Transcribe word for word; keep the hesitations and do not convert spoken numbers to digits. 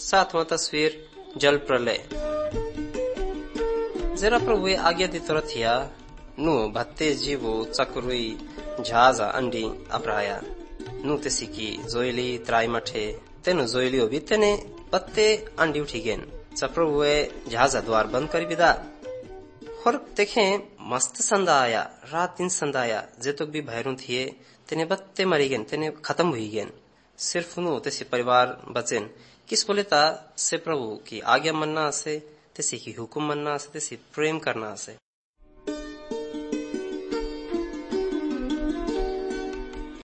सातवां तस्वीर जल प्रलय। जरा प्रभु आज्ञा दी तरह थिया नु भत्ते जीवो चक्रुई झाजा अंडी अपराया नु तेसी की जोइली त्राई मठे तेनु जोइली हो भी तेने पत्ते अंडी उठी गेन। च प्रभुए झाजा द्वार बंद करी विदा और देखे मस्त संदा आया रात दिन संदा आया जेतुक भी भैरू थिए तेने बत्ते मरी गेन तेने खत्म हुई गेन। सिर्फ नु तेसी परिवार बचेन किस बोले ता से प्रभु की आज्ञा मनना से तेसी की हुकुम मनना से तेसी प्रेम करना से।